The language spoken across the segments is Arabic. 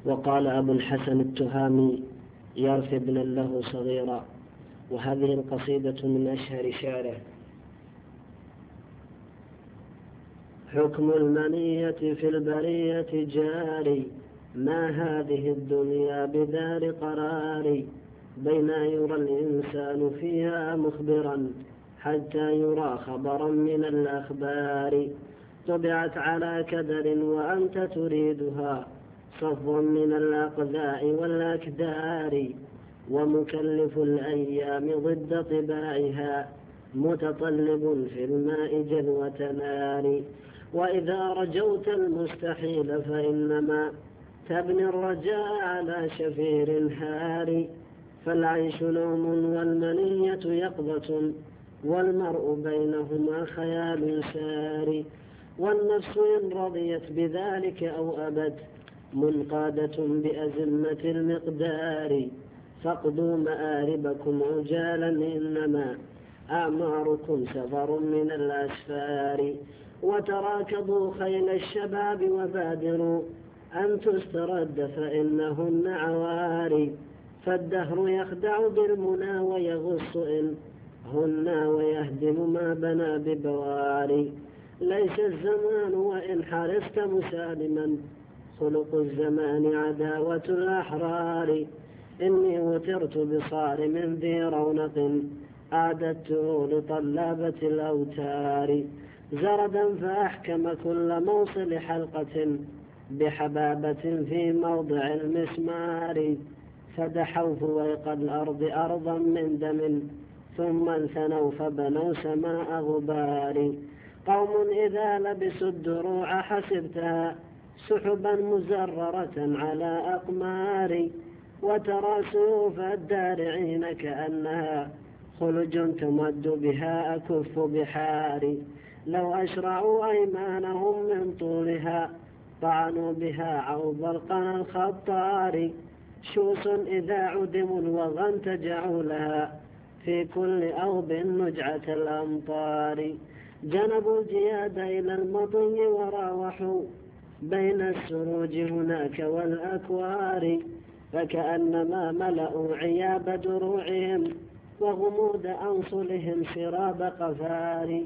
وقال أبو الحسن التهامي يرثي ابنا له صغيرا. وهذه القصيدة من أشهر شعره. حكم المنية في البرية جاري، ما هذه الدنيا بدار قرار، بين يرى الإنسان فيها مخبرا حتى يرى خبرا من الأخبار. طبعت على كدر وأنت تريدها، صف من الأقذاء والأكدار، ومكلف الأيام ضد طباعها، متطلب في الماء جذوة نار. وإذا رجوت المستحيل فإنما تبني الرجاء على شفير هار. فالعيش نوم والمنية يقظة، والمرء بينهما خيال سار. والنفس إن رضيت بذلك أو أبت منقادة بأزمة المقدار. فاقضوا مآربكم عجالا، إنما أعماركم سفر من الأسفار. وتراكضوا خيل الشباب وبادروا أن تسترد فإنهن عواري. فالدهر يخدع بالمنى ويغص إن هن ويهدم ما بنى ببواري. ليس الزمان وإن حرصت مسالما، خلق الزمان عداوة الأحرار. إني وترت بصارم ذي رونق، أعددته لطلابة الأوتار. زردا فأحكم كل موصل حلقة، بحبابة في موضع المسمار. فدحوا فويق الأرض أرضا من دم، ثم انثنوا فبنوا سماء غبار. قوم إذا لبسوا الدروع حسبتها سحبا مزررة على أقمار. وترى سيوف الدارعين كأنها خلج تمد بها أكف بحار. لو أشرعوا أيمانهم من طولها طعنوا بها عوض القنا الخطار. شوس إذا عدموا الوغى انتجعوا لها في كل أوب نجعة الأمطار. جنبوا الجياد إلى المطي وراوحوا بين السروج هناك والأكوار. فكأنما ملأوا عياب دروعهم وغمود أنصلهم سراب قفار.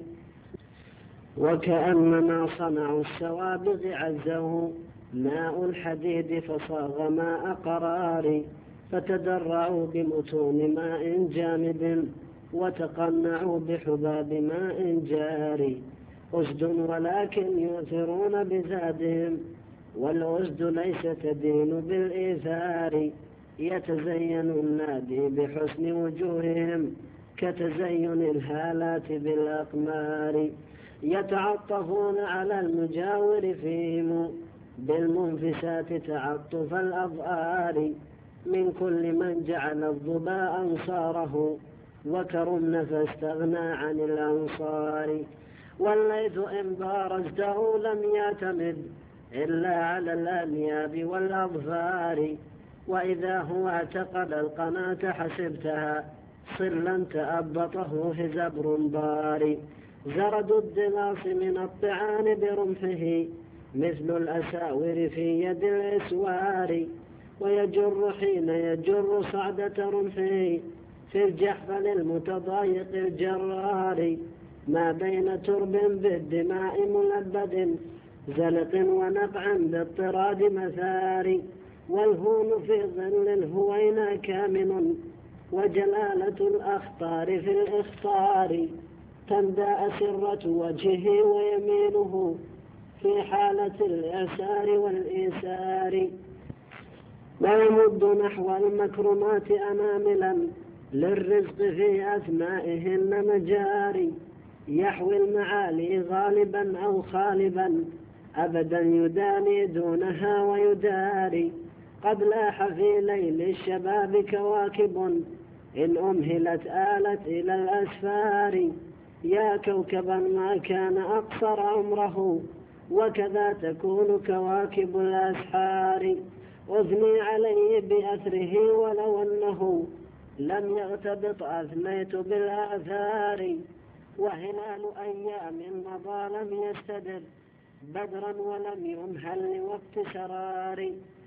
وكأنما صنعوا السوابغ عزه ماء الحديد فصاغ ماء قرار. فتدرعوا بمتون ماء جامد وتقنعوا بحباب ماء جاري. أسد ولكن يؤثرون بزادهم، والأسد ليس تدين بالإيثار. يتزين النادي بحسن وجوههم كتزين الهالات بالأقمار. يتعطفون على المجاور فيهم بالمنفسات تعطف الأظهار. من كل من جعل الظباء أنصاره، وكرمن فاستغنى عن الأنصار. والليث إن بارزته لم يعتمد إلا على الأنياب والأظفار. وإذا هو اعتقد القناة حسبتها صلا تأبطه هزبر ضار. زرد الدلاص من الطعان برمحه مثل الأساور في يد الإسوار. ويجر حين يجر صعدة رمحه في الجحفل المتضايق الجرار. ما بين ترب بالدماء ملبد زلق ونقع باضطراد مثار. والهون في ظل الهوينا كامن، وجلالة الأخطار في الإخطار. تندى أسرة وجهه ويمينه في حالة الإعسار والإيسار. ويمد نحو المكرمات أناملا للرزق في أثنائهن مجاري. يحوي المعالي غالبا أو خالبا أبدا يداني دونها ويداري. قد لاح في ليل الشباب كواكب إن أمهلت آلت إلى الأسفار. يا كوكبا ما كان أقصر عمره، وكذا تكون كواكب الأسحار. أثني عليه بأثره ولو أنه لم يغتبط أثنيت بالآثار. وهلال أيام مضى لم يستدر بدرا ولم يمهل لوقت شرار.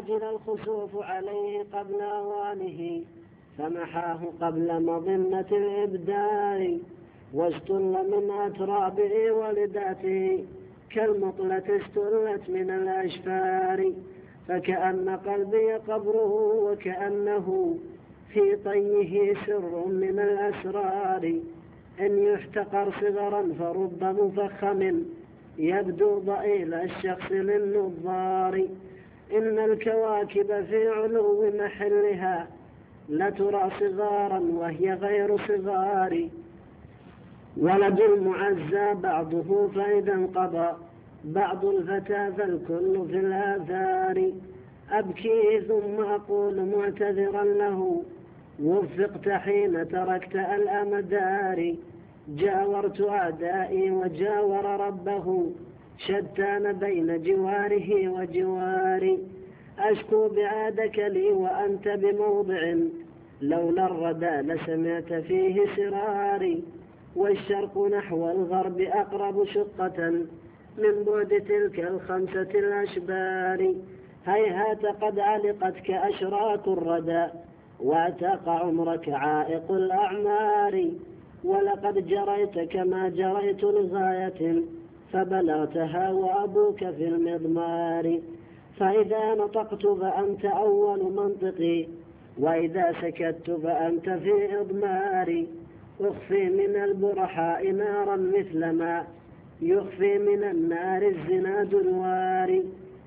عجل الخسوف عليه قبل أوانه فمحاه قبل مظنة الإبدار، واستل من أترابه ولداته كالمطلة استلت من الأشفار، فكأن قلبي قبره وكأنه في طيه سر من الأسرار، إن يحتقر صغرا فرب مفخم يبدو ضئيل الشخص للنظار، إن الكواكب في علو محلها لترى صغارا وهي غير صغار، ولد المعزى بعضه فإذا انقضى بعض الفتى فالكل في الآثار، أبكي ثم أقول معتذرا له وفقت حين تركت الأمدار، جاورت أعدائي وجاور ربه شتان بين جواره وجواري، أشكو بعادك لي وأنت بموضع لولا الردى لسمعت فيه سراري، والشرق نحو الغرب أقرب شقة من بعد تلك الخمسة الأشبار، هيهات قد علقتك أشراك الردى واتاق عمرك عائق الأعمار، ولقد جريت كما جريت لغاية فبلغتها وأبوك في المضمار، فإذا نطقت فأنت أول منطقي وإذا سكت فأنت في إضماري، أخفي من البرحاء نارا مثلما يخفي من النار الزناد الواري،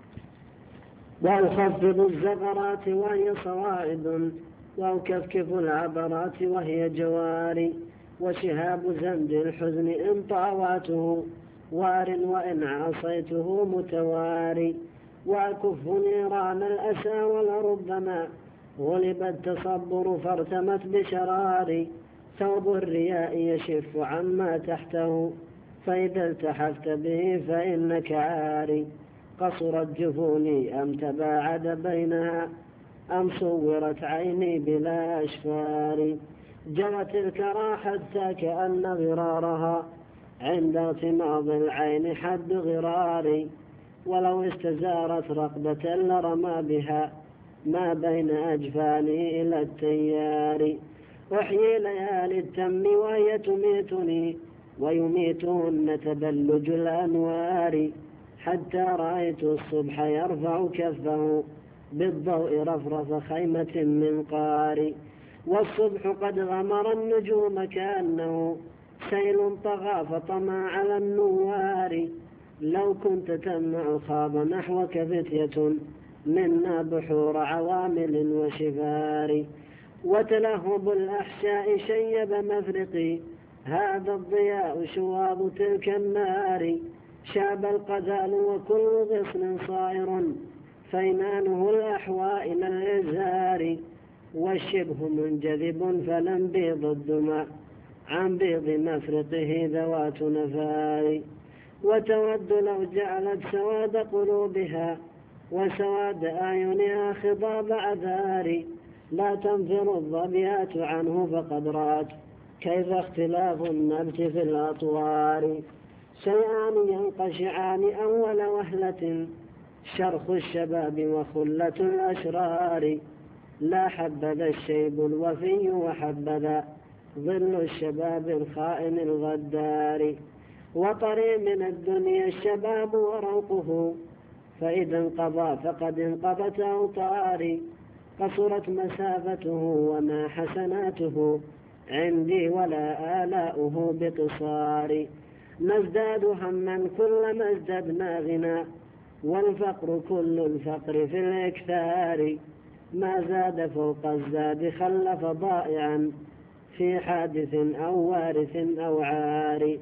وأخفض الزغرات وهي صواعد وأكفكف العبرات وهي جواري، وشهاب زند الحزن إن طاواته وار وإن عصيته متواري، وأكف نيران الأسى ولربما غلب التصبر فارتمت بشراري، ثوب الرياء يشف عما تحته فإذا التحفت به فإنك عاري، قصرت جفوني أم تباعد بينها أم صورت عيني بلا أشفار، جرت الكرى حتى كأن غرارها عند اغتماض العين حد غراري، ولو استزارت رقبة لرمى بها ما بين أجفاني إلى التيار، أحيي ليالي التم وهي تميتني ويميتهن تبلج الأنوار، حتى رأيت الصبح يرفع كفه بالضوء رفرف خيمة من قار، والصبح قد غمر النجوم كأنه سيل طغى فطمى على النوار، لو كنت تمنع خاب نحوك فتية منا بحور عوامل وشفار، وتلهب الأحشاء شيب مفرقي هذا الضياء شواظ تلك النار، شاب القذال وكل غصن صائر فينانه الأحواء إلى الإزهار، والشبه منجذب فلم بيض الدماء عن بيض مفرقه ذوات نفار، وتود لو جعلت سواد قلوبها وسواد أعينها خضاب عذار، لا تنفر الظبيات عنه فقد رأت كيف اختلاف النبت في الأطوار، شيئان ينقشعان أول وهلة شرخ الشباب وخلة الأشرار، لا حبذا الشيب الوفي وحبذا ظل الشباب الخائن الغدار، وطري من الدنيا الشباب وروقه فإذا انقضى فقد انقضت أوطاري، قصرت مسافته وما حسناته عندي ولا آلاؤه بقصار، نزداد هما كلما ازددنا غنى والفقر كل الفقر في الإكثار، ما زاد فوق الزاد خلف ضائعا في حادث أو وارث أو عار،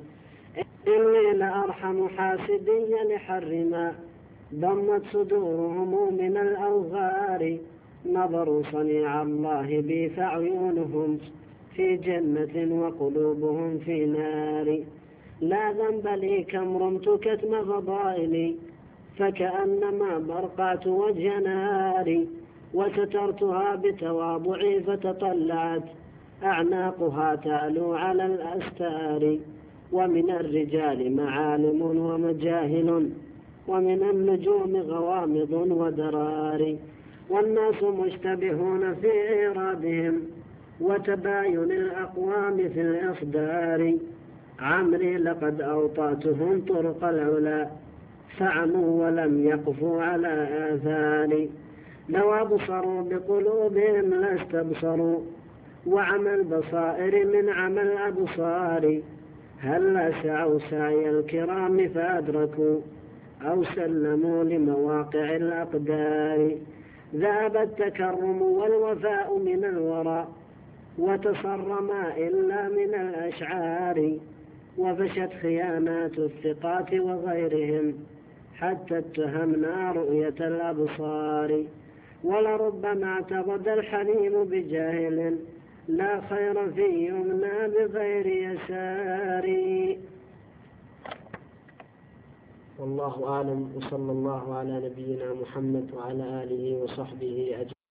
إني لأرحم حاسدي لحر ما ضمت صدورهم من الأوغار، نظروا صنيع الله بي فعيونهم في جنة وقلوبهم في نار، لا ذنب لي كم رمت كتم فضائلي فكأنما برقعت وجه ناري، وسترتها بتواضعي فتطلعت أعناقها تعلو على الأستار، ومن الرجال معالم ومجاهل ومن النجوم غوامض ودرار، والناس مشتبهون في إيرادهم وتباين الأقوام في الإصدار. عمري لقد أوطاتهم طرق العلا فعموا ولم يقفوا على آثار. لو أبصروا بقلوبهم لاستبصروا وعمى البصائر من عمى الأبصار. هل سعوا سعي الكرام فأدركوا أو سلموا لمواقع الأقدار. ذهب التكرم والوفاء من الورى وتصرما إلا من الأشعار. وفشت خيانات الثقات وغيرهم حتى اتهمنا رؤية الأبصار. ولربما اعتقد الحليم بجاهل لا خير في يمنى بغير يسار. والله أعلم، وصلى الله على نبينا محمد وعلى آله وصحبه أجمعين.